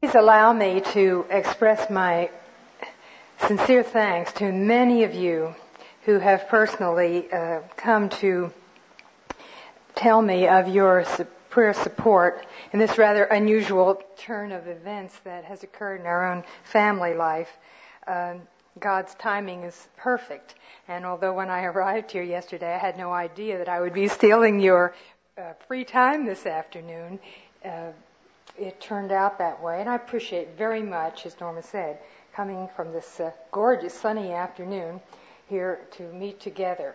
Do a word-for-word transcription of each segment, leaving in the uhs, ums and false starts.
Please allow me to express my sincere thanks to many of you who have personally uh, come to tell me of your su- prayer support in this rather unusual turn of events that has occurred in our own family life. Uh, God's timing is perfect, and although when I arrived here yesterday I had no idea that I would be stealing your uh, free time this afternoon, uh, it turned out that way, and I appreciate very much, as Norma said, coming from this uh, gorgeous sunny afternoon here to meet together.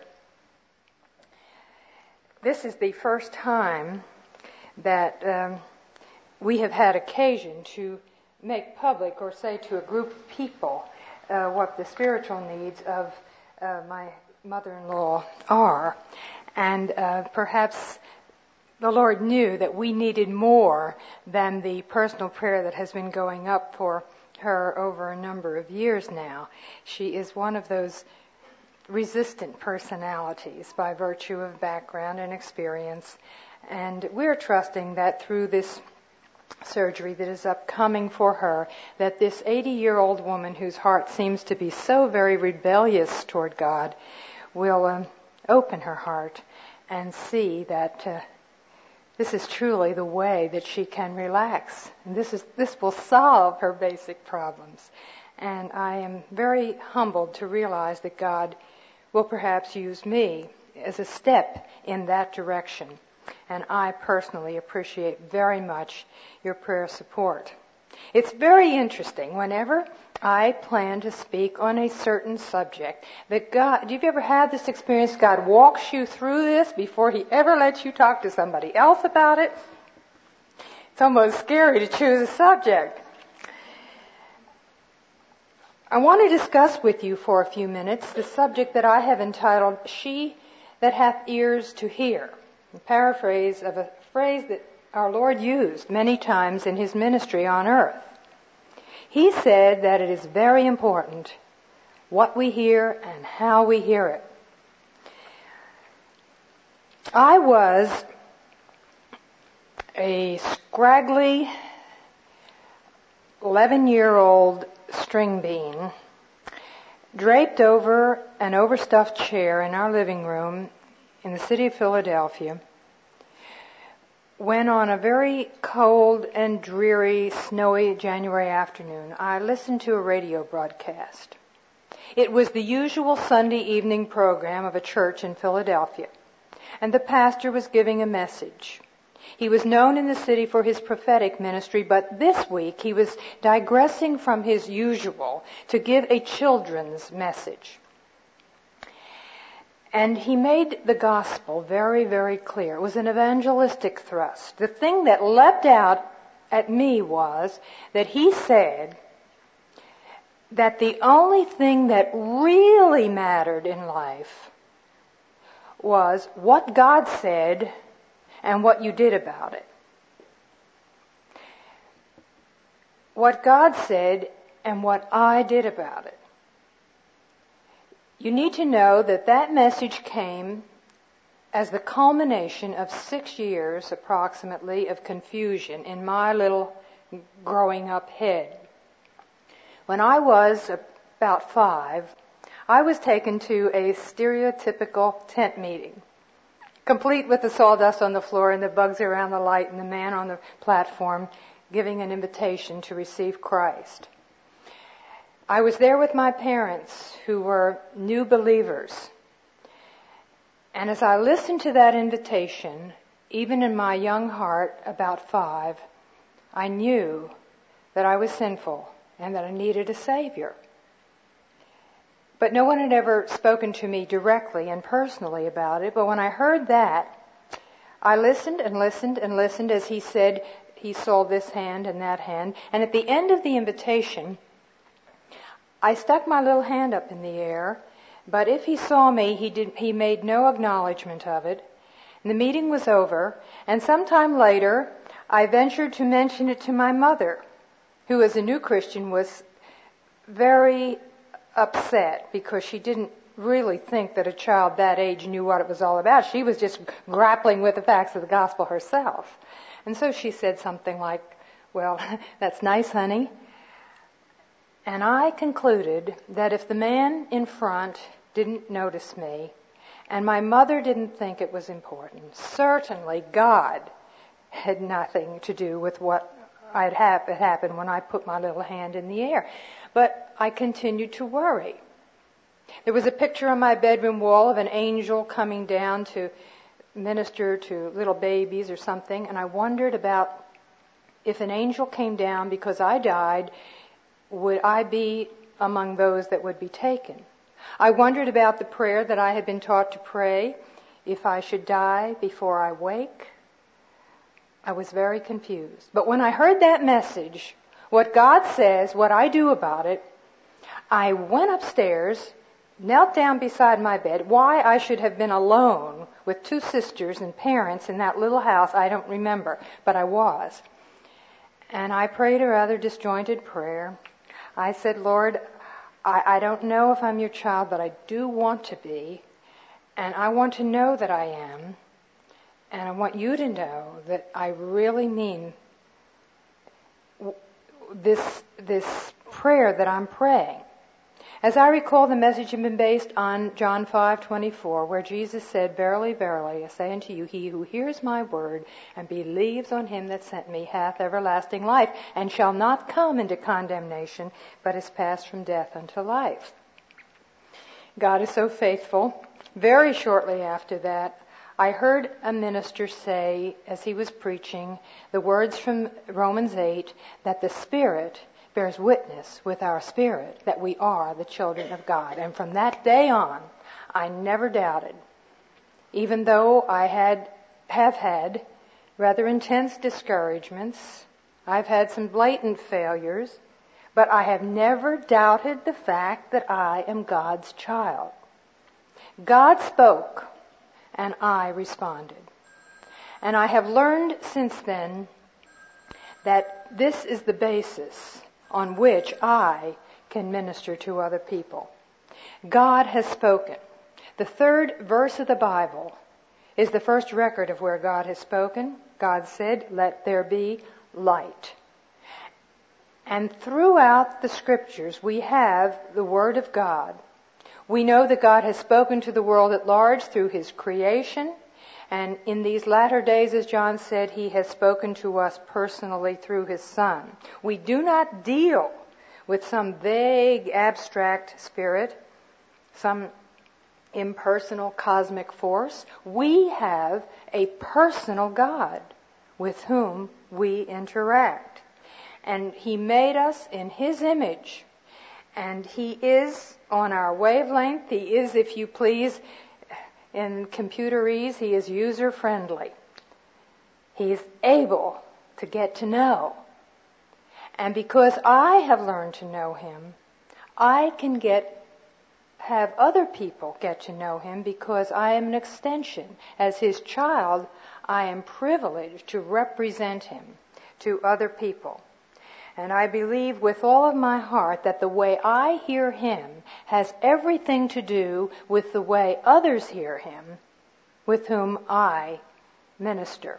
This is the first time that um, we have had occasion to make public or say to a group of people uh, what the spiritual needs of uh, my mother-in-law are. And uh, perhaps the Lord knew that we needed more than the personal prayer that has been going up for her over a number of years now. She is one of those resistant personalities by virtue of background and experience. And we're trusting that through this surgery that is upcoming for her, that this eighty-year-old woman whose heart seems to be so very rebellious toward God will um, open her heart and see that uh, this is truly the way that she can relax. And this is this will solve her basic problems. And I am very humbled to realize that God will perhaps use me as a step in that direction. And I personally appreciate very much your prayer support. It's very interesting whenever I plan to speak on a certain subject that God, do you ever had this experience? God walks you through this before He ever lets you talk to somebody else about it. It's almost scary to choose a subject. I want to discuss with you for a few minutes the subject that I have entitled, She That Hath Ears to Hear, a paraphrase of a phrase that our Lord used many times in His ministry on earth. He said that it is very important what we hear and how we hear it. I was a scraggly eleven-year-old string bean draped over an overstuffed chair in our living room in the city of Philadelphia when on a very cold and dreary, snowy January afternoon, I listened to a radio broadcast. It was the usual Sunday evening program of a church in Philadelphia, and the pastor was giving a message. He was known in the city for his prophetic ministry, but this week he was digressing from his usual to give a children's message. And he made the gospel very, very clear. It was an evangelistic thrust. The thing that leapt out at me was that he said that the only thing that really mattered in life was what God said and what you did about it. What God said and what I did about it. You need to know that that message came as the culmination of six years approximately of confusion in my little growing up head. When I was about five, I was taken to a stereotypical tent meeting, complete with the sawdust on the floor and the bugs around the light and the man on the platform giving an invitation to receive Christ. I was there with my parents, who were new believers. And as I listened to that invitation, even in my young heart, about five, I knew that I was sinful and that I needed a Savior. But no one had ever spoken to me directly and personally about it. But when I heard that, I listened and listened and listened as he said he saw this hand and that hand. And at the end of the invitation, I stuck my little hand up in the air, but if he saw me, he did, he made no acknowledgement of it. And the meeting was over, and sometime later, I ventured to mention it to my mother, who as a new Christian was very upset because she didn't really think that a child that age knew what it was all about. She was just grappling with the facts of the gospel herself. And so she said something like, Well, that's nice, honey. And I concluded that if the man in front didn't notice me, and my mother didn't think it was important, certainly God had nothing to do with what I'd have it happened when I put my little hand in the air. But I continued to worry. There was a picture on my bedroom wall of an angel coming down to minister to little babies or something, and I wondered about if an angel came down because I died, would I be among those that would be taken? I wondered about the prayer that I had been taught to pray if I should die before I wake. I was very confused. But when I heard that message, what God says, what I do about it, I went upstairs, knelt down beside my bed. Why I should have been alone with two sisters and parents in that little house, I don't remember, but I was. And I prayed a rather disjointed prayer. I said, Lord, I, I don't know if I'm your child, but I do want to be. And I want to know that I am. And I want you to know that I really mean this, this prayer that I'm praying. As I recall, the message had been based on John five twenty-four, where Jesus said, Verily, verily, I say unto you, he who hears my word and believes on him that sent me hath everlasting life, and shall not come into condemnation, but is passed from death unto life. God is so faithful. Very shortly after that, I heard a minister say, as he was preaching, the words from Romans eight, that the Spirit bears witness with our spirit that we are the children of God. And from that day on, I never doubted. Even though I had have had rather intense discouragements, I've had some blatant failures, but I have never doubted the fact that I am God's child. God spoke, and I responded. And I have learned since then that this is the basis on which I can minister to other people. God has spoken. The third verse of the Bible is the first record of where God has spoken. God said, let there be light. And throughout the Scriptures, we have the Word of God. We know that God has spoken to the world at large through His creation. And in these latter days, as John said, He has spoken to us personally through His Son. We do not deal with some vague, abstract spirit, some impersonal cosmic force. We have a personal God with whom we interact. And He made us in His image. And He is on our wavelength. He is, if you please, in computerese, He is user-friendly. He is able to get to know. And because I have learned to know Him, I can get, have other people get to know Him because I am an extension. As His child, I am privileged to represent Him to other people. And I believe with all of my heart that the way I hear Him has everything to do with the way others hear Him, with whom I minister.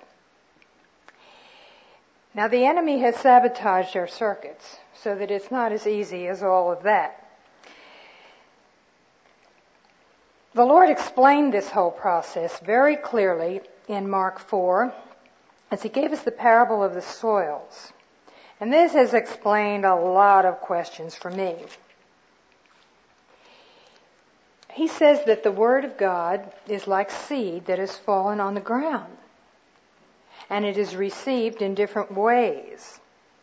Now, the enemy has sabotaged our circuits so that it's not as easy as all of that. The Lord explained this whole process very clearly in Mark four as He gave us the parable of the soils. And this has explained a lot of questions for me. He says that the Word of God is like seed that has fallen on the ground. And it is received in different ways.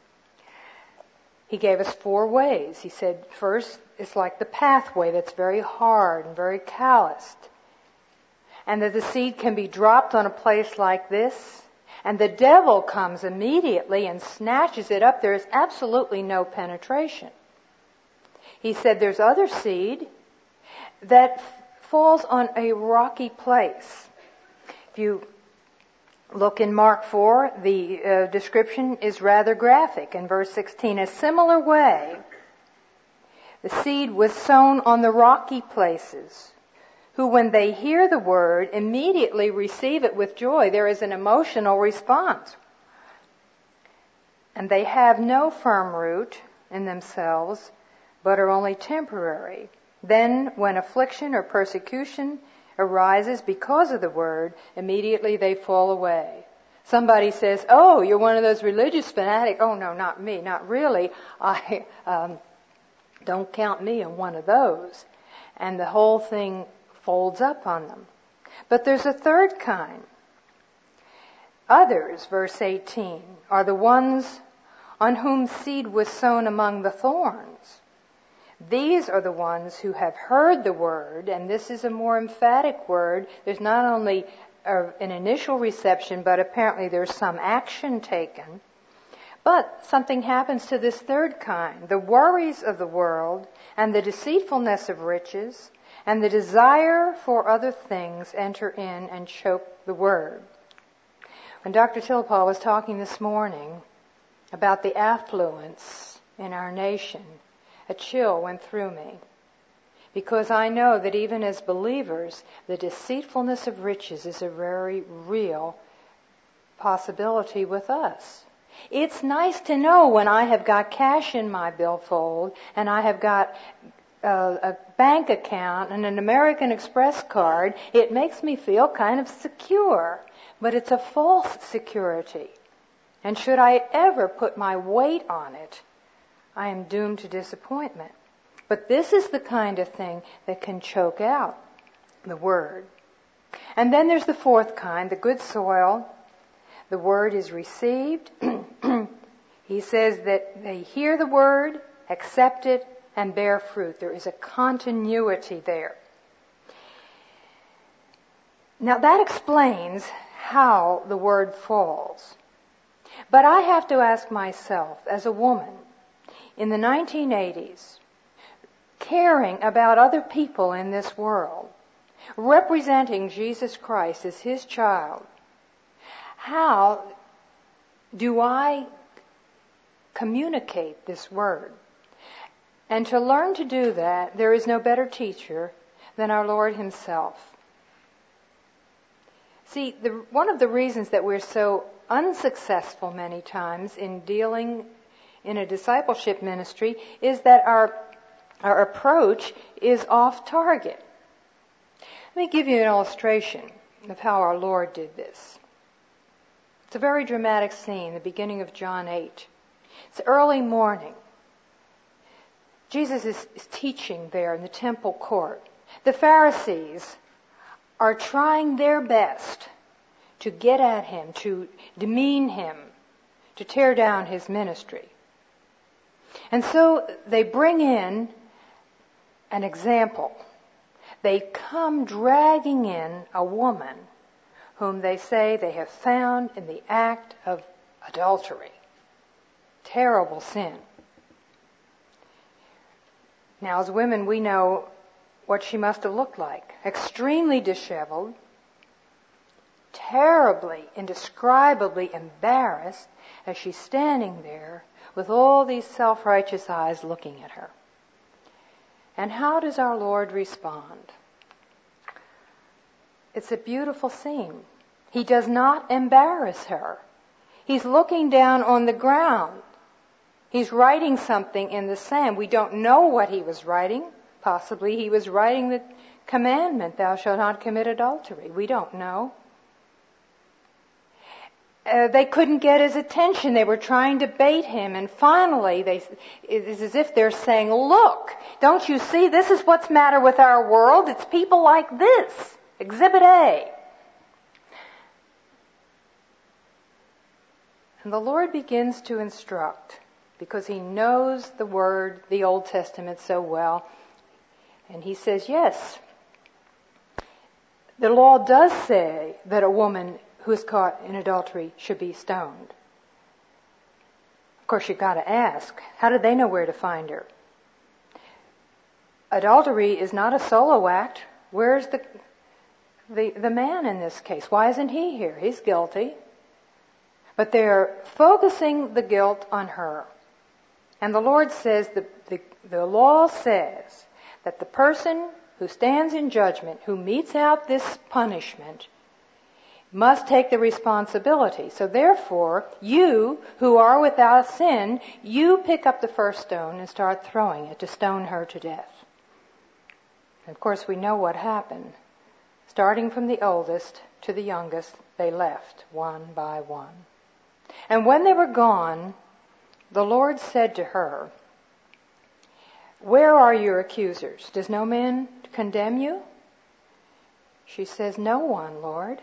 He gave us four ways. He said, first, it's like the pathway that's very hard and very calloused. And that the seed can be dropped on a place like this, and the devil comes immediately and snatches it up. There is absolutely no penetration. He said there's other seed that falls on a rocky place. If you look in Mark four, the uh, description is rather graphic. In verse sixteen, a similar way, the seed was sown on the rocky places, who when they hear the word immediately receive it with joy. There is an emotional response. and they have no firm root in themselves, but are only temporary. Then, when affliction or persecution arises because of the word, immediately they fall away. Somebody says, oh, you're one of those religious fanatics. Oh, no, not me, not really. I um, don't count me in one of those. And the whole thing folds up on them. But there's a third kind. Others, verse eighteen, are the ones on whom seed was sown among the thorns. These are the ones who have heard the word, and this is a more emphatic word. There's not only a, an initial reception, but apparently there's some action taken. But something happens to this third kind. The worries of the world and the deceitfulness of riches and the desire for other things enter in and choke the word. When Doctor Tillipal was talking this morning about the affluence in our nation, a chill went through me, because I know that even as believers, the deceitfulness of riches is a very real possibility with us. It's nice to know when I have got cash in my billfold and I have got a, a bank account and an American Express card. It makes me feel kind of secure, but it's a false security. And should I ever put my weight on it, I am doomed to disappointment. But this is the kind of thing that can choke out the word. And then there's the fourth kind, the good soil. The word is received. He says that they hear the word, accept it, and bear fruit. There is a continuity there. Now that explains how the word falls. But I have to ask myself, as a woman, in the nineteen eighties, caring about other people in this world, representing Jesus Christ as His child, how do I communicate this word? And to learn to do that, there is no better teacher than our Lord Himself. See, the, one of the reasons that we're so unsuccessful many times in dealing in a discipleship ministry is that our our approach is off target. Let me give you an illustration of how our Lord did this. It's a very dramatic scene, the beginning of John eight. It's early morning. Jesus is, is teaching there in the temple court. The Pharisees are trying their best to get at Him, to demean Him, to tear down His ministry. And so they bring in an example. They come dragging in a woman whom they say they have found in the act of adultery. Terrible sin. Now, as women, we know what she must have looked like. Extremely disheveled, terribly, indescribably embarrassed as she's standing there with all these self-righteous eyes looking at her. And how does our Lord respond? It's a beautiful scene. He does not embarrass her. He's looking down on the ground. He's writing something in the sand. We don't know what he was writing. Possibly he was writing the commandment, thou shalt not commit adultery. We don't know. Uh, they couldn't get his attention. They were trying to bait him. And finally, they, it's as if they're saying, look, don't you see? This is what's the matter with our world. It's people like this. Exhibit A. And the Lord begins to instruct, because He knows the Word, the Old Testament, so well. And He says, yes, the law does say that a woman who is caught in adultery should be stoned. Of course, you've got to ask, how did they know where to find her? Adultery is not a solo act. Where's the, the, the man in this case? Why isn't he here? He's guilty. But they're focusing the guilt on her. And the Lord says, the, the, the law says that the person who stands in judgment, who metes out this punishment, must take the responsibility. So therefore, you who are without sin, you pick up the first stone and start throwing it to stone her to death. And of course, we know what happened. Starting from the oldest to the youngest, they left one by one. And when they were gone, the Lord said to her, "Where are your accusers? Does no man condemn you?" She says, "No one, Lord."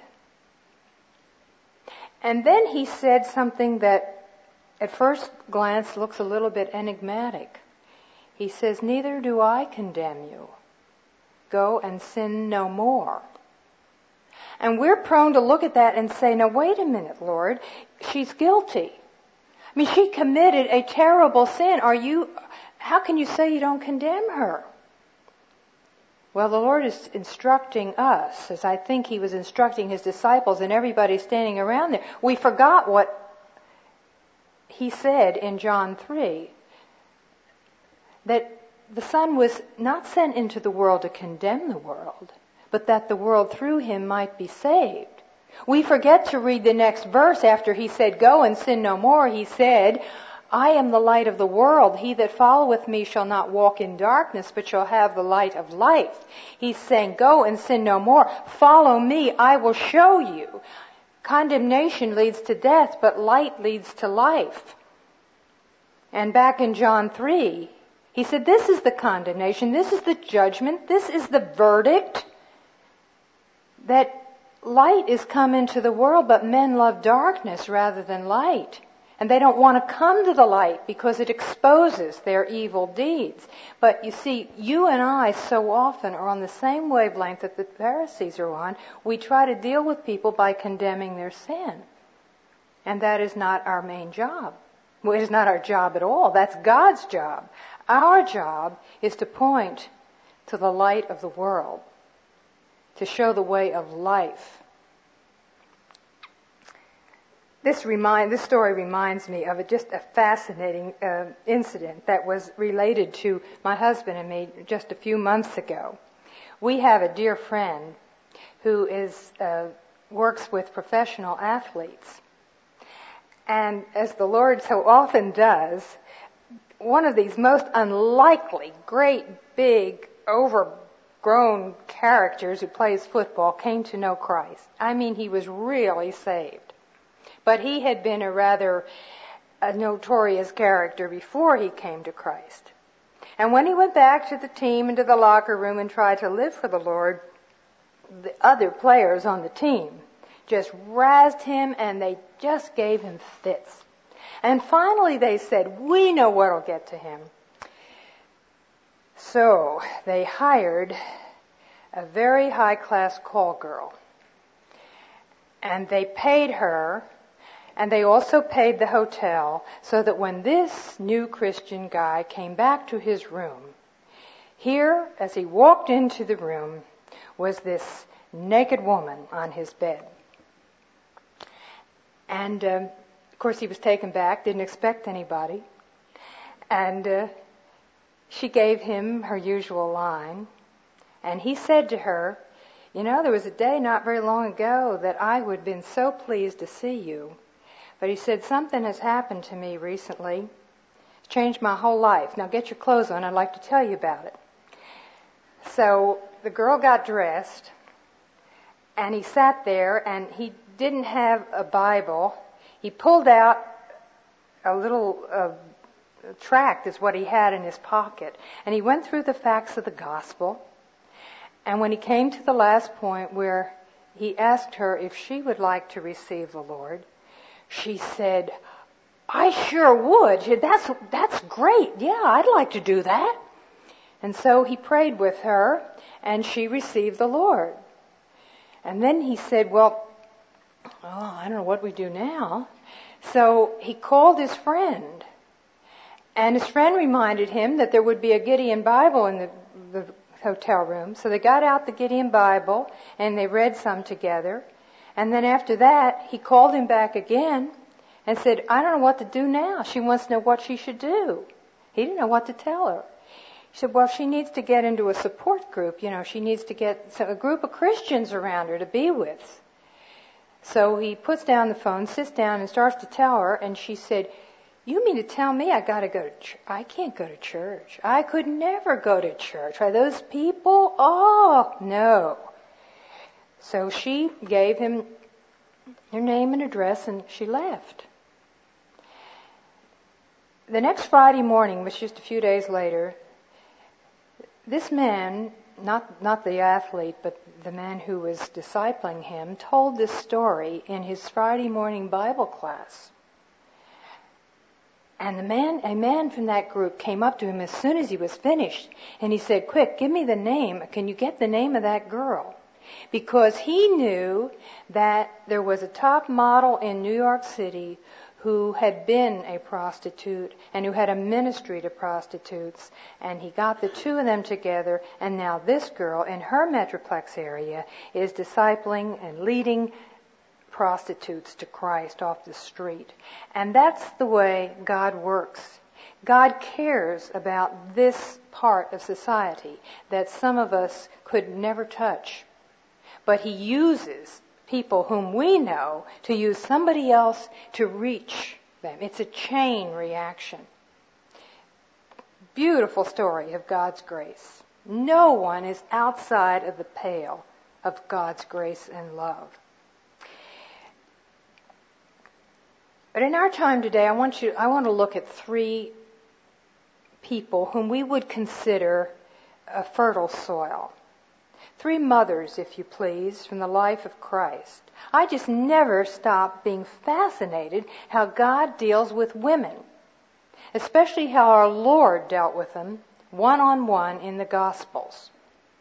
And then he said something that at first glance looks a little bit enigmatic. He says, "Neither do I condemn you. Go and sin no more." And we're prone to look at that and say, "Now wait a minute, Lord, she's guilty. I mean, she committed a terrible sin. Are you, how can you say you don't condemn her?" Well, the Lord is instructing us, as I think he was instructing his disciples and everybody standing around there. We forgot what he said in John three, that the Son was not sent into the world to condemn the world, but that the world through him might be saved. We forget to read the next verse after he said, "Go and sin no more." He said, "I am the light of the world. He that followeth me shall not walk in darkness, but shall have the light of life." He's saying, go and sin no more. Follow me. I will show you. Condemnation leads to death, but light leads to life. And back in John three, he said, this is the condemnation. This is the judgment. This is the verdict. That light is come into the world, but men love darkness rather than light. And they don't want to come to the light because it exposes their evil deeds. But you see, you and I so often are on the same wavelength that the Pharisees are on. We try to deal with people by condemning their sin. And that is not our main job. Well, it is not our job at all. That's God's job. Our job is to point to the light of the world, to show the way of life. This remind this story reminds me of a, just a fascinating uh, incident that was related to my husband and me just a few months ago. We have a dear friend who is uh, works with professional athletes, and as the Lord so often does, one of these most unlikely, great, big, overgrown characters who plays football came to know Christ. I mean, he was really saved. But he had been a rather a notorious character before he came to Christ. And when he went back to the team and to the locker room and tried to live for the Lord, the other players on the team just razzed him and they just gave him fits. And finally they said, "We know what'll get to him." So they hired a very high-class call girl. And they paid her, and they also paid the hotel, so that when this new Christian guy came back to his room, here, as he walked into the room, was this naked woman on his bed. And, um, of course, he was taken back, didn't expect anybody. And uh, she gave him her usual line. And he said to her, "You know, there was a day not very long ago that I would have been so pleased to see you. But," he said, "something has happened to me recently. It's changed my whole life. Now get your clothes on. I'd like to tell you about it." So the girl got dressed, and he sat there, and he didn't have a Bible. He pulled out a little uh, tract, is what he had in his pocket, and he went through the facts of the gospel. And when he came to the last point where he asked her if she would like to receive the Lord, she said, "I sure would. That's, that's great. Yeah, I'd like to do that." And so he prayed with her, and she received the Lord. And then he said, "Well, oh, I don't know what we do now." So he called his friend, and his friend reminded him that there would be a Gideon Bible in the, the hotel room. So they got out the Gideon Bible, and they read some together. And then after that, he called him back again and said, "I don't know what to do now. She wants to know what she should do." He didn't know what to tell her. He said, "Well, she needs to get into a support group. You know, she needs to get a group of Christians around her to be with." So he puts down the phone, sits down, and starts to tell her, and she said, "You mean to tell me I got to go to church? I can't go to church. I could never go to church. Are those people? Oh, no." So she gave him her name and address, and she left. The next Friday morning, which was just a few days later, this man, not not the athlete, but the man who was discipling him, told this story in his Friday morning Bible class. And the man, a man from that group came up to him as soon as he was finished, and he said, "Quick, give me the name. Can you get the name of that girl?" Because he knew that there was a top model in New York City who had been a prostitute and who had a ministry to prostitutes, and he got the two of them together, and now this girl in her Metroplex area is discipling and leading prostitutes to Christ off the street. And that's the way God works. God cares about this part of society that some of us could never touch. But He uses people whom we know to use somebody else to reach them. It's a chain reaction. Beautiful story of God's grace. No one is outside of the pale of God's grace and love. But in our time today, I want you, I want to look at three people whom we would consider a fertile soil. Three mothers, if you please, from the life of Christ. I just never stop being fascinated how God deals with women, especially how our Lord dealt with them one-on-one in the Gospels.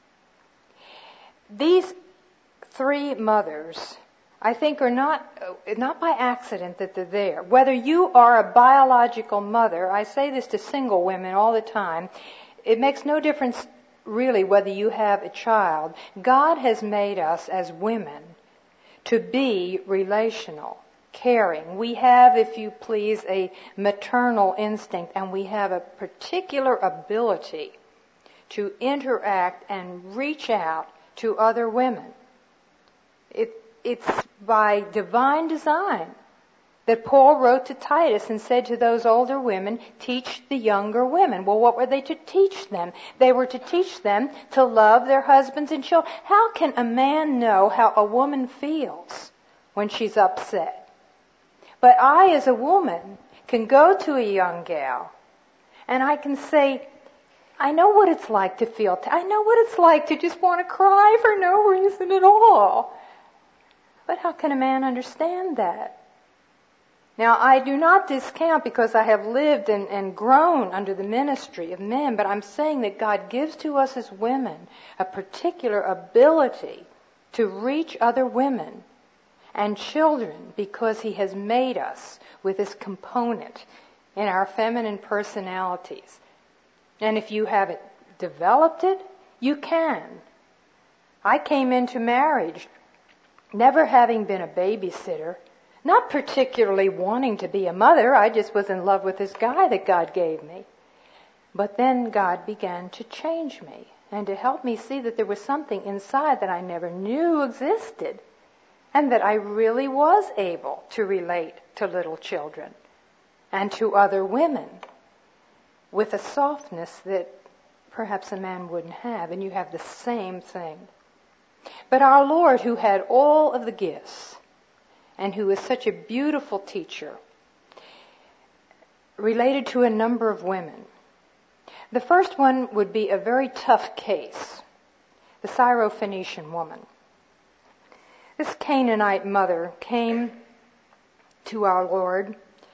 These three mothers, I think, are not not by accident that they're there. Whether you are a biological mother, I say this to single women all the time, it makes no difference really whether you have a child. God has made us as women to be relational, caring. We have, if you please, a maternal instinct, and we have a particular ability to interact and reach out to other women. It, it's by divine design that Paul wrote to Titus and said to those older women, teach the younger women. Well, what were they to teach them? They were to teach them to love their husbands and children. How can a man know how a woman feels when she's upset? But I, as a woman, can go to a young gal and I can say, I know what it's like to feel, t- I know what it's like to just want to cry for no reason at all. But how can a man understand that? Now, I do not discount, because I have lived and, and grown under the ministry of men, but I'm saying that God gives to us as women a particular ability to reach other women and children, because He has made us with this component in our feminine personalities. And if you haven't developed it, you can. I came into marriage never having been a babysitter, not particularly wanting to be a mother. I just was in love with this guy that God gave me. But then God began to change me and to help me see that there was something inside that I never knew existed, and that I really was able to relate to little children and to other women with a softness that perhaps a man wouldn't have, and you have the same thing. But our Lord, who had all of the gifts, and who is such a beautiful teacher, related to a number of women. The first one would be a very tough case, the Syrophoenician woman. This Canaanite mother came to our Lord.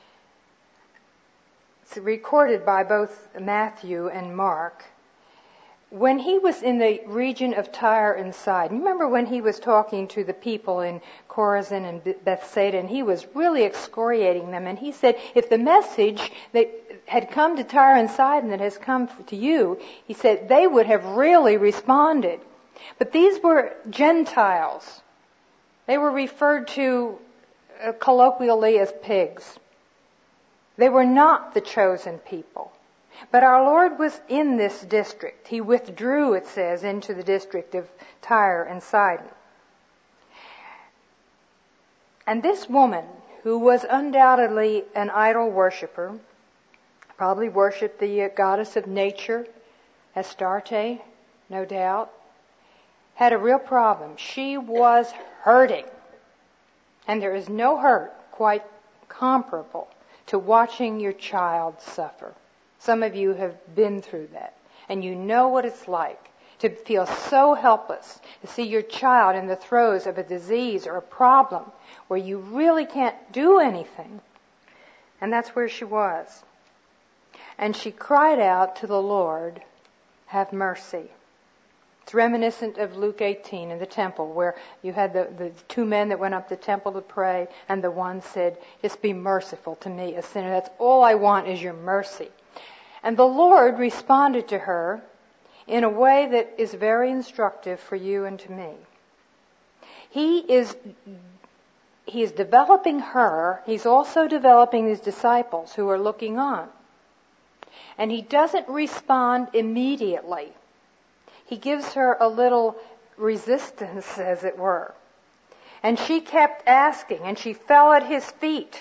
It's recorded by both Matthew and Mark. When he was in the region of Tyre and Sidon, remember when he was talking to the people in Chorazin and Bethsaida, and he was really excoriating them, and he said, if the message that had come to Tyre and Sidon that has come to you, he said, they would have really responded. But these were Gentiles. They were referred to uh, colloquially as pigs. They were not the chosen people. But our Lord was in this district. He withdrew, it says, into the district of Tyre and Sidon. And this woman, who was undoubtedly an idol worshiper, probably worshipped the goddess of nature, Astarte, no doubt, had a real problem. She was hurting. And there is no hurt quite comparable to watching your child suffer. Some of you have been through that, and you know what it's like to feel so helpless, to see your child in the throes of a disease or a problem where you really can't do anything. And that's where she was. And she cried out to the Lord, "Have mercy." It's reminiscent of Luke eighteen in the temple, where you had the, the two men that went up the temple to pray, and the one said, "Just be merciful to me, a sinner. That's all I want is your mercy." And the Lord responded to her in a way that is very instructive for you and to me. He is, he is developing her. He's also developing his disciples who are looking on. And he doesn't respond immediately. He gives her a little resistance, as it were. And she kept asking, and she fell at his feet.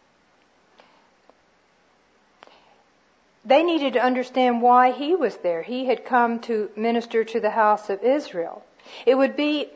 They needed to understand why he was there. He had come to minister to the house of Israel. It would be,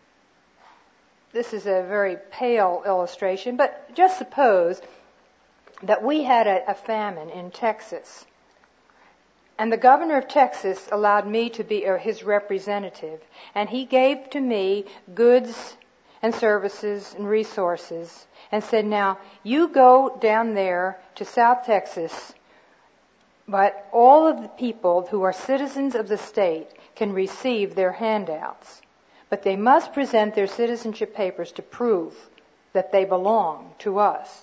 this is a very pale illustration, but just suppose that we had a, a famine in Texas. And the governor of Texas allowed me to be his representative. And he gave to me goods and services and resources and said, "Now, you go down there to South Texas, but all of the people who are citizens of the state can receive their handouts. But they must present their citizenship papers to prove that they belong to us.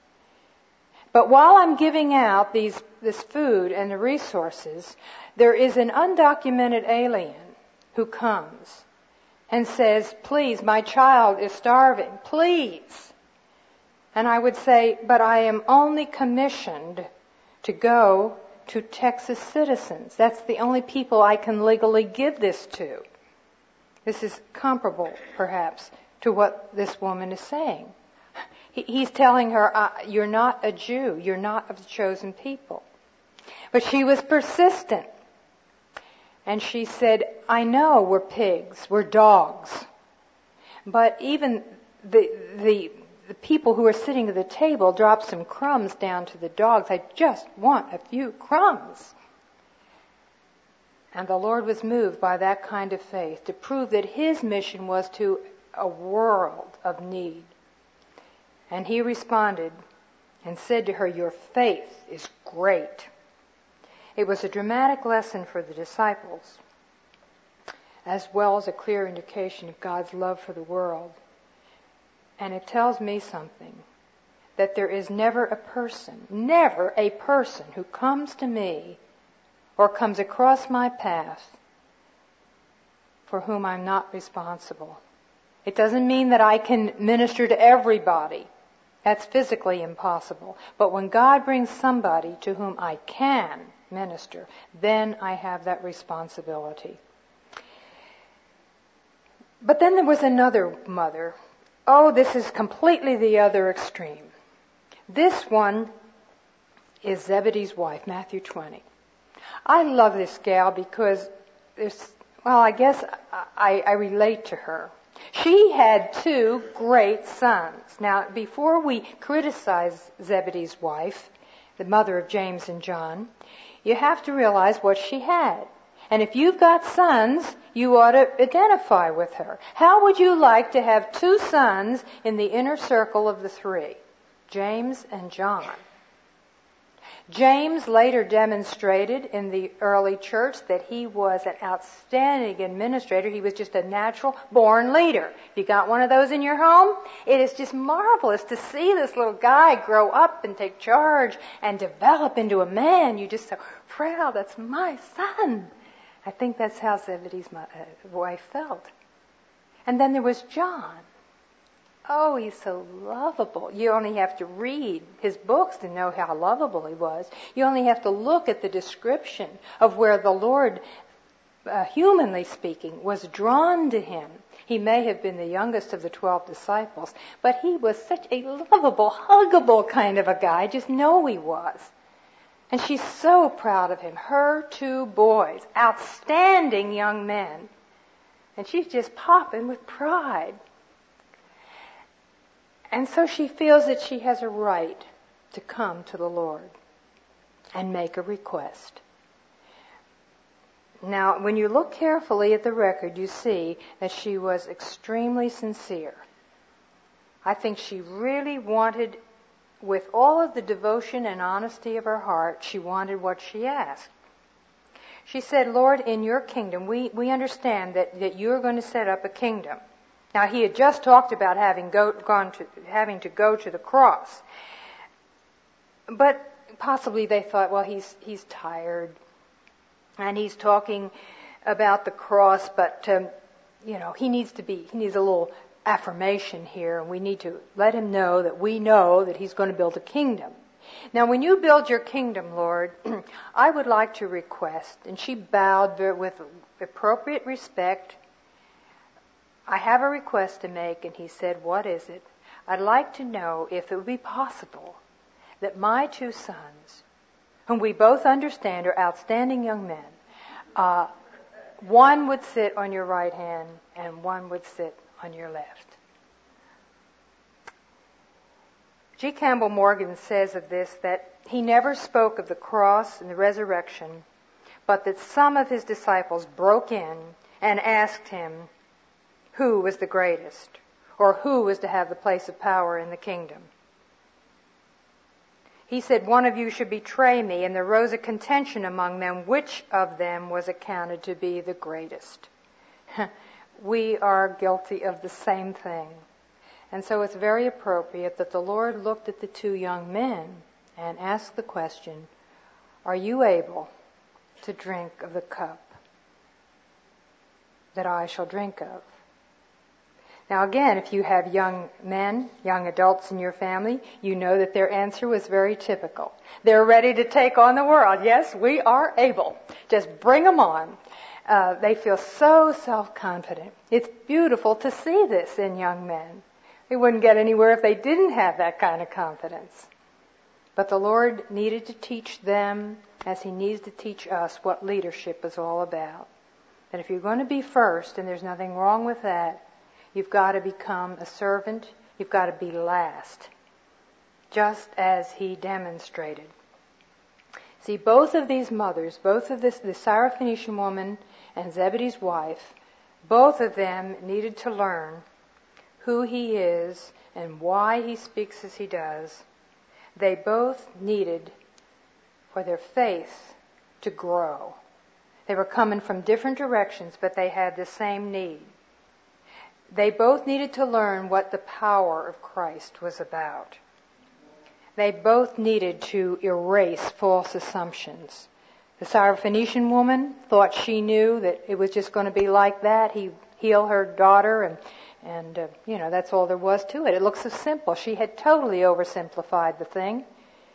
But while I'm giving out these this food and the resources, there is an undocumented alien who comes and says, 'Please, my child is starving. Please.' And I would say, 'But I am only commissioned to go to Texas citizens. That's the only people I can legally give this to.'" This is comparable, perhaps, to what this woman is saying. He's telling her, uh, "You're not a Jew. You're not of the chosen people." But she was persistent. And she said, "I know we're pigs. We're dogs. But even the, the, the people who are sitting at the table drop some crumbs down to the dogs. I just want a few crumbs." And the Lord was moved by that kind of faith to prove that his mission was to a world of need. And he responded and said to her, "Your faith is great." It was a dramatic lesson for the disciples, as well as a clear indication of God's love for the world. And it tells me something, that there is never a person, never a person who comes to me or comes across my path for whom I'm not responsible. It doesn't mean that I can minister to everybody. That's physically impossible. But when God brings somebody to whom I can minister, then I have that responsibility. But then there was another mother. Oh, this is completely the other extreme. This one is Zebedee's wife, Matthew twenty. I love this gal because there's, well, I guess I, I relate to her. She had two great sons. Now, before we criticize Zebedee's wife, the mother of James and John, you have to realize what she had. And if you've got sons, you ought to identify with her. How would you like to have two sons in the inner circle of the three? James and John. James later demonstrated in the early church that he was an outstanding administrator. He was just a natural born leader. If you got one of those in your home, it is just marvelous to see this little guy grow up and take charge and develop into a man. You're just so proud. That's my son. I think that's how Zebedee's wife felt. And then there was John. Oh, he's so lovable. You only have to read his books to know how lovable he was. You only have to look at the description of where the Lord, uh, humanly speaking, was drawn to him. He may have been the youngest of the twelve disciples, but he was such a lovable, huggable kind of a guy. I just know he was. And she's so proud of him. Her two boys, outstanding young men. And she's just popping with pride. And so she feels that she has a right to come to the Lord and make a request. Now, when you look carefully at the record, you see that she was extremely sincere. I think she really wanted, with all of the devotion and honesty of her heart, she wanted what she asked. She said, Lord, in your kingdom, we, we understand that, that you're going to set up a kingdom. Now, he had just talked about having go, gone to, having to go to the cross. But possibly they thought, well, he's, he's tired. And he's talking about the cross, but, um, you know, he needs to be, he needs a little affirmation here, and we need to let him know that we know that he's going to build a kingdom. Now, when you build your kingdom, Lord, I would like to request, and she bowed with appropriate respect, I have a request to make, and he said, what is it? I'd like to know if it would be possible that my two sons, whom we both understand are outstanding young men, uh, one would sit on your right hand and one would sit on your left. G. Campbell Morgan says of this that he never spoke of the cross and the resurrection, but that some of his disciples broke in and asked him who was the greatest, or who was to have the place of power in the kingdom. He said, one of you should betray me, and there rose a contention among them which of them was accounted to be the greatest. We are guilty of the same thing. And so it's very appropriate that the Lord looked at the two young men and asked the question, are you able to drink of the cup that I shall drink of? Now again, if you have young men, young adults in your family, you know that their answer was very typical. They're ready to take on the world. Yes, we are able. Just bring them on. Uh, they feel so self-confident. It's beautiful to see this in young men. They wouldn't get anywhere if they didn't have that kind of confidence. But the Lord needed to teach them, as He needs to teach us, what leadership is all about. That if you're going to be first, and there's nothing wrong with that, you've got to become a servant. You've got to be last, just as He demonstrated. See, both of these mothers, both of this, the Syrophoenician woman and Zebedee's wife, both of them needed to learn who He is and why He speaks as He does. They both needed for their faith to grow. They were coming from different directions, but they had the same need. They both needed to learn what the power of Christ was about. They both needed to erase false assumptions. The Syrophoenician woman thought she knew that it was just going to be like that. He healed her daughter, and, and uh, you know, that's all there was to it. It looks so simple. She had totally oversimplified the thing.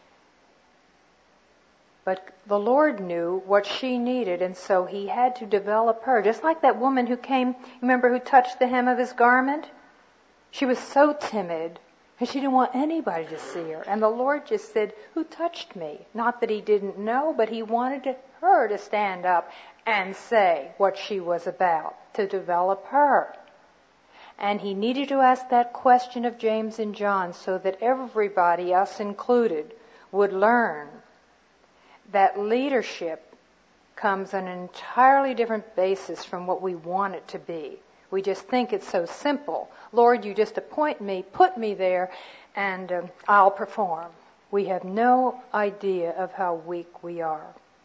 But the Lord knew what she needed, and so He had to develop her. Just like that woman who came, remember, who touched the hem of His garment? She was so timid, and she didn't want anybody to see her. And the Lord just said, who touched me? Not that He didn't know, but He wanted to, her to stand up and say what she was about, to develop her. And He needed to ask that question of James and John so that everybody, us included, would learn that leadership comes on an entirely different basis from what we want it to be. We just think it's so simple. Lord, you just appoint me, put me there, and um, I'll perform. We have no idea of how weak we are.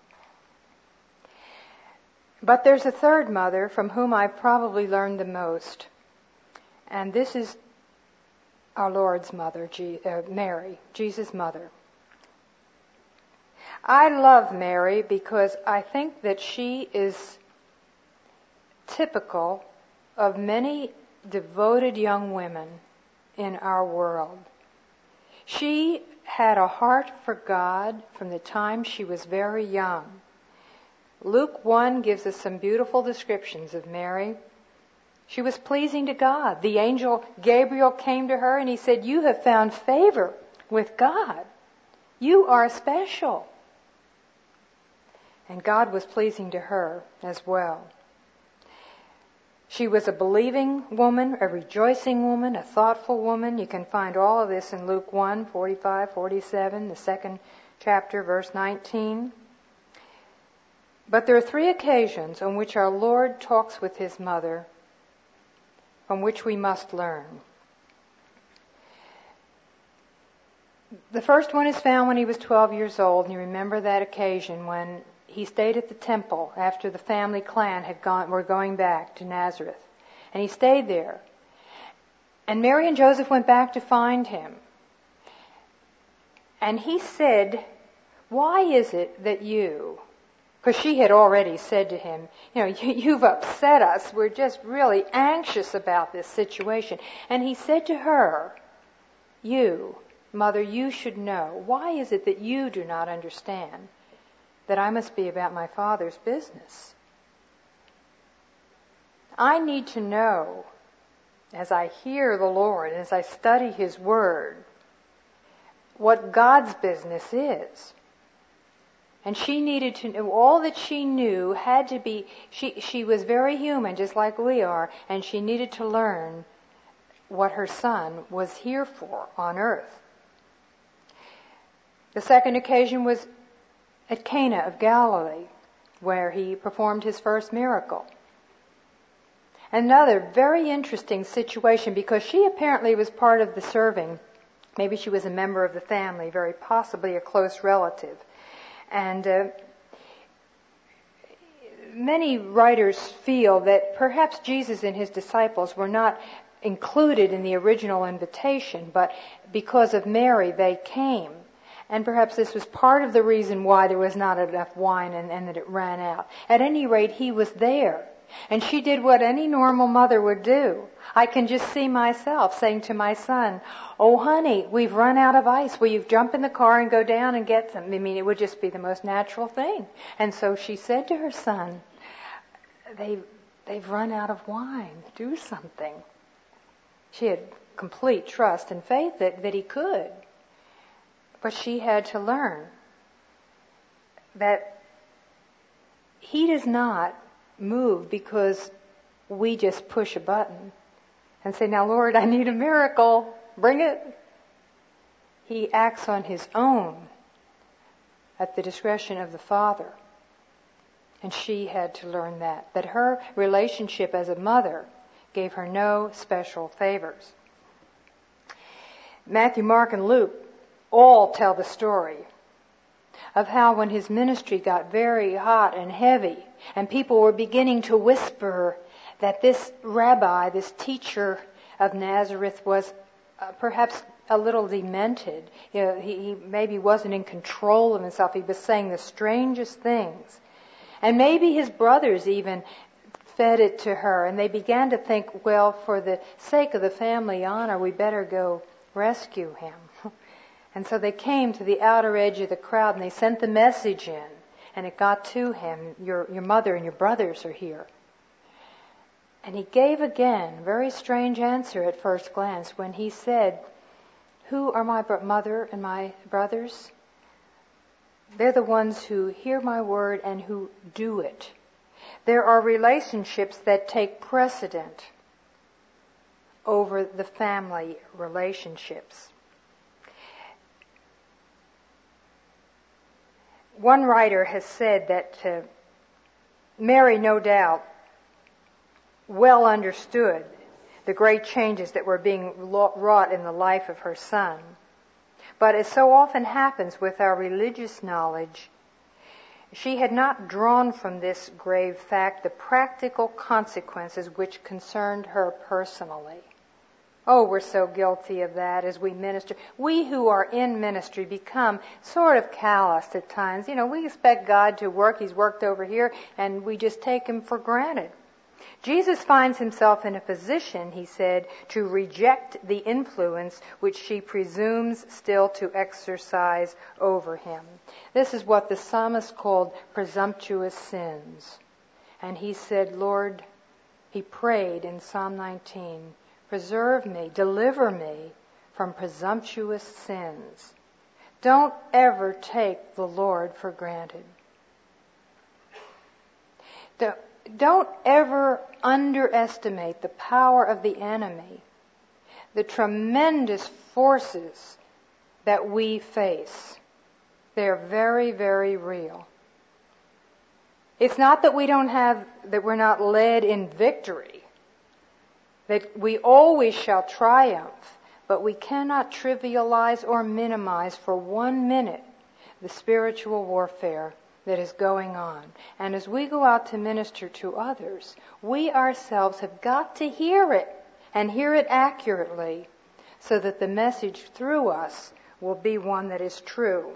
But there's a third mother from whom I probably learned the most. And this is our Lord's mother, G- uh, Mary, Jesus' mother. I love Mary because I think that she is typical of many devoted young women in our world. She had a heart for God from the time she was very young. Luke one gives us some beautiful descriptions of Mary. She was pleasing to God. The angel Gabriel came to her and he said, "You have found favor with God. You are special." And God was pleasing to her as well. She was a believing woman, a rejoicing woman, a thoughtful woman. You can find all of this in Luke one, forty-five, forty-seven, the second chapter, verse nineteen. But there are three occasions on which our Lord talks with his mother, from which we must learn. The first one is found when he was twelve years old, and you remember that occasion when he stayed at the temple after the family clan had gone, were going back to Nazareth. And he stayed there. And Mary and Joseph went back to find him. And he said, "Why is it that you..." Because she had already said to him, "You know, you, you've upset us. We're just really anxious about this situation." And he said to her, "You, Mother, you should know. Why is it that you do not understand that I must be about my Father's business? I need to know, as I hear the Lord, as I study His Word, what God's business is." And she needed to know, all that she knew had to be, she, she was very human, just like we are, and she needed to learn what her son was here for on earth. The second occasion was at Cana of Galilee, where he performed his first miracle. Another very interesting situation, because she apparently was part of the serving. Maybe she was a member of the family, very possibly a close relative. And uh, many writers feel that perhaps Jesus and his disciples were not included in the original invitation, but because of Mary they came. And perhaps this was part of the reason why there was not enough wine and, and that it ran out. At any rate, he was there. And she did what any normal mother would do. I can just see myself saying to my son, "Oh, honey, we've run out of ice. Will you jump in the car and go down and get some?" I mean, it would just be the most natural thing. And so she said to her son, they, they've run out of wine. Do something. She had complete trust and faith that, that he could. But she had to learn that he does not move because we just push a button and say, "Now, Lord, I need a miracle. Bring it." He acts on his own at the discretion of the Father. And she had to learn that, that her relationship as a mother gave her no special favors. Matthew, Mark, and Luke all tell the story of how when his ministry got very hot and heavy and people were beginning to whisper that this rabbi, this teacher of Nazareth was uh, perhaps a little demented. You know, he, he maybe wasn't in control of himself. He was saying the strangest things. And maybe his brothers even fed it to her, and they began to think, well, for the sake of the family honor, we better go rescue him. And so they came to the outer edge of the crowd and they sent the message in, and it got to him, your, your mother and your brothers are here. And he gave again a very strange answer at first glance when he said, "Who are my bro- mother and my brothers? They're the ones who hear my word and who do it." There are relationships that take precedent over the family relationships. One writer has said that uh, Mary, no doubt, well understood the great changes that were being wrought in the life of her son. But as so often happens with our religious knowledge, she had not drawn from this grave fact the practical consequences which concerned her personally. Oh, we're so guilty of that as we minister. We who are in ministry become sort of calloused at times. You know, we expect God to work. He's worked over here, and we just take Him for granted. Jesus finds himself in a position, he said, to reject the influence which she presumes still to exercise over him. This is what the psalmist called presumptuous sins. And he said, "Lord, he prayed in Psalm nineteen, "Preserve me, deliver me from presumptuous sins." Don't ever take the Lord for granted. Don't ever underestimate the power of the enemy, the tremendous forces that we face. They're very, very real. It's not that we don't have, that we're not led in victory, that we always shall triumph, but we cannot trivialize or minimize for one minute the spiritual warfare that is going on. And as we go out to minister to others, we ourselves have got to hear it, and hear it accurately, so that the message through us will be one that is true.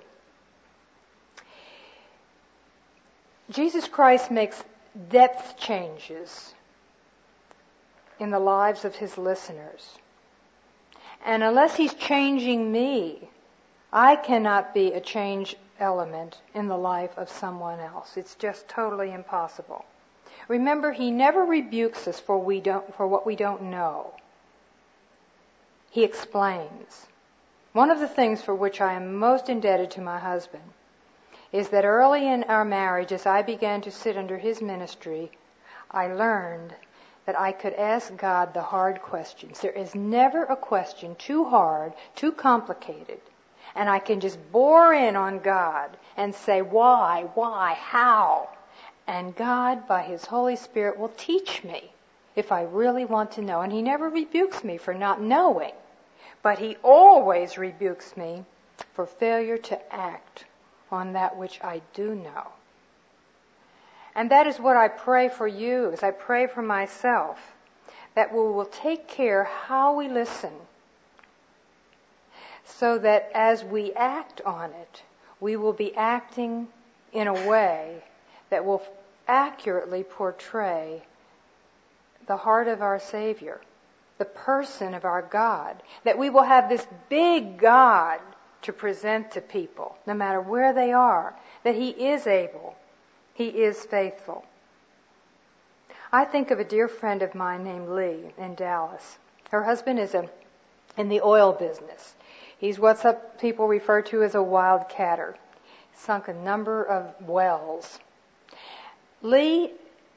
Jesus Christ makes depth changes in the lives of his listeners. And unless he's changing me, I cannot be a change element in the life of someone else. It's just totally impossible. Remember, he never rebukes us for we don't for what we don't know. He explains. One of the things for which I am most indebted to my husband is that early in our marriage, as I began to sit under his ministry, I learned that I could ask God the hard questions. There is never a question too hard, too complicated, and I can just bore in on God and say, why, why, how? And God, by his Holy Spirit, will teach me if I really want to know. And he never rebukes me for not knowing, but he always rebukes me for failure to act on that which I do know. And that is what I pray for you, as I pray for myself, that we will take care how we listen, so that as we act on it, we will be acting in a way that will accurately portray the heart of our Savior, the person of our God, that we will have this big God to present to people, no matter where they are, that he is able, he is faithful. I think of a dear friend of mine named Lee in Dallas. Her husband is a, in the oil business. He's what some people refer to as a wildcatter. Sunk a number of wells. Lee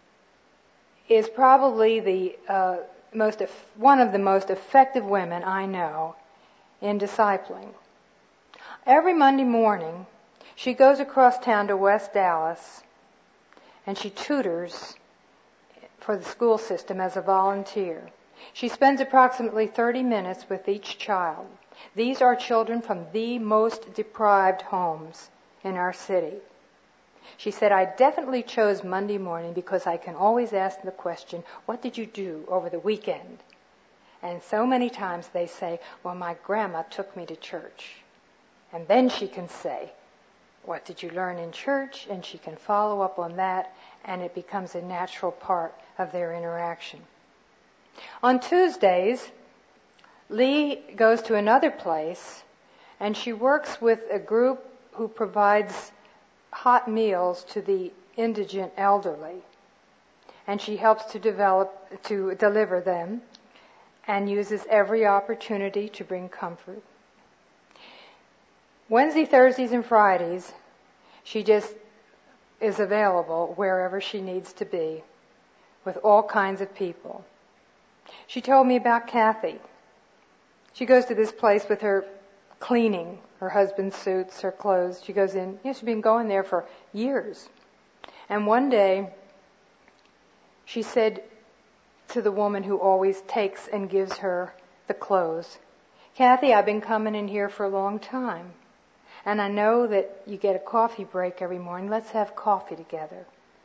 is probably the uh, most one of the most effective women I know in discipling. Every Monday morning, she goes across town to West Dallas, and she tutors for the school system as a volunteer. She spends approximately thirty minutes with each child. These are children from the most deprived homes in our city. She said, I definitely chose Monday morning because I can always ask the question, what did you do over the weekend? And so many times they say, well, my grandma took me to church. And then she can say, what did you learn in church? And she can follow up on that, and it becomes a natural part of their interaction. On Tuesdays, Lee goes to another place, and she works with a group who provides hot meals to the indigent elderly. And she helps to develop, to deliver them, and uses every opportunity to bring comfort. Wednesday, Thursdays, and Fridays, she just is available wherever she needs to be with all kinds of people. She told me about Kathy. She goes to this place with her cleaning, her husband's suits, her clothes. She goes in. You know, she's been going there for years. And one day, she said to the woman who always takes and gives her the clothes, Kathy, I've been coming in here for a long time. And I know that you get a coffee break every morning. Let's have coffee together.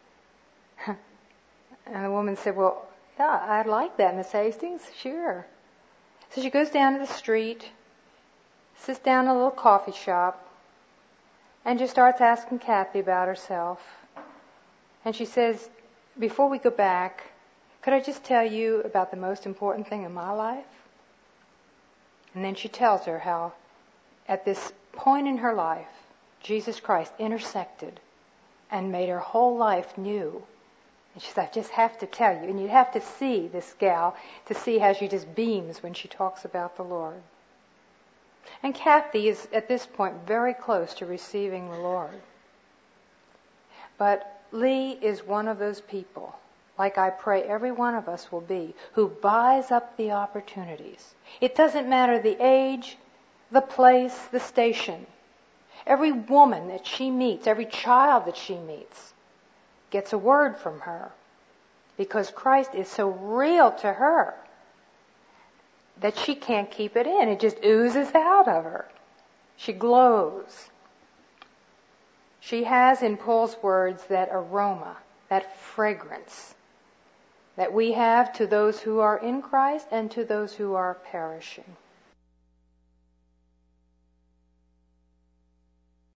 And the woman said, well, yeah, I'd like that, Miss Hastings. Sure. So she goes down to the street, sits down in a little coffee shop, and just starts asking Kathy about herself. And she says, before we go back, could I just tell you about the most important thing in my life? And then she tells her how at this point in her life, Jesus Christ intersected and made her whole life new And she said, I just have to tell you. And you have to see this gal to see how she just beams when she talks about the Lord. And Kathy is at this point very close to receiving the Lord. But Lee is one of those people, like I pray every one of us will be, who buys up the opportunities. It doesn't matter the age, the place, the station. Every woman that she meets, every child that she meets, gets a word from her, because Christ is so real to her that she can't keep it in. It just oozes out of her. She glows. She has, in Paul's words, that aroma, that fragrance that we have to those who are in Christ and to those who are perishing.